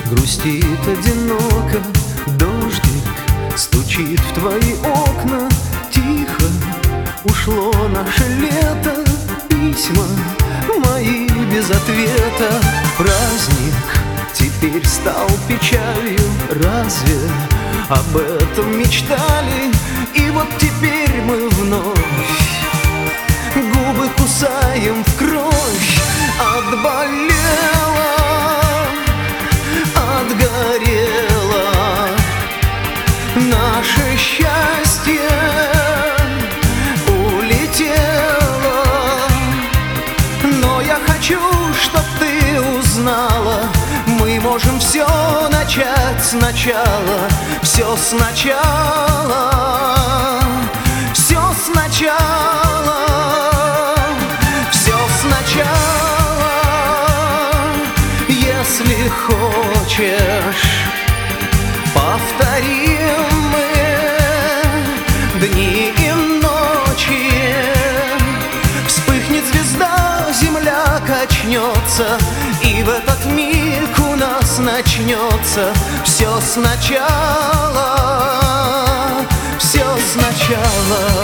грустит одиноко, дождик стучит в твои окна. Тихо ушло наше лето, письма мои без ответа. Праздник теперь стал печалью, разве об этом мечтали? И вот теперь мы вновь губы кусаем в кровь. Отболела, отгорело наше счастье, улетело. Но я хочу, чтоб ты узнала, мы можем все начать сначала. Все сначала, все сначала, все сначала. Если хочешь, повторим мы дни и ночи. Вспыхнет звезда, земля качнется, и в этот миг у нас начнется все сначала, все сначала.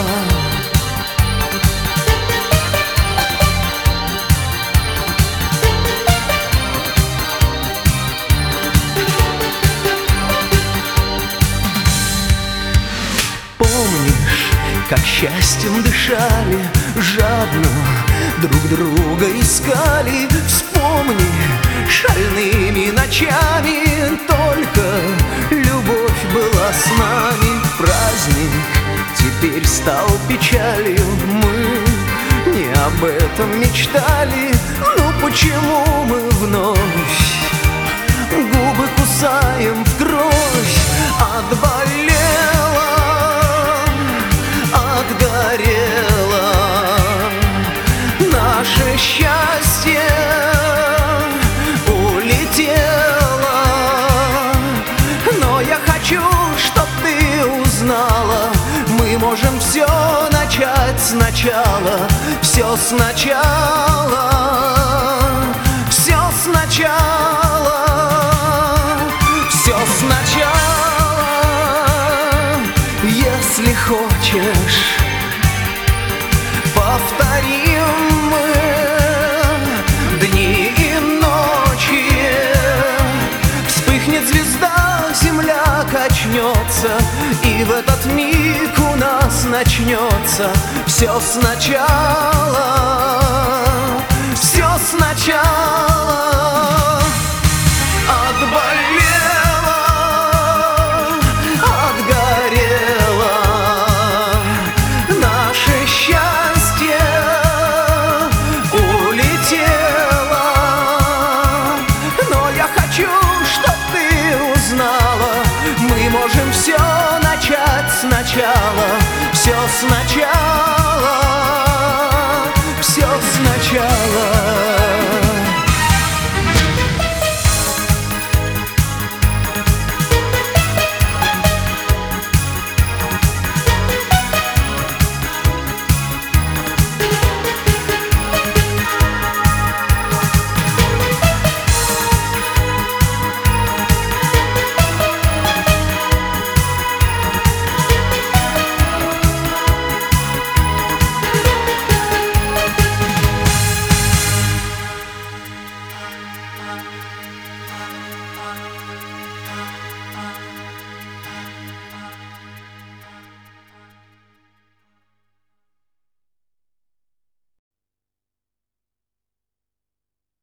Помнишь, как счастьем дышали, жадно друг друга искали? Вспомни шальными ночами, только любовь была с нами. Праздник теперь стал печалью, мы не об этом мечтали. Ну почему мы вновь губы кусаем в кровь? Отболела, отгорело наше счастье, улетело. Но я хочу, чтоб ты узнала, мы можем все начать сначала. Все сначала, все сначала, все сначала. Если хочешь, повторим мы дни и ночи. Вспыхнет звезда, земля качнется, и в этот миг у нас начнется все сначала, все сначала.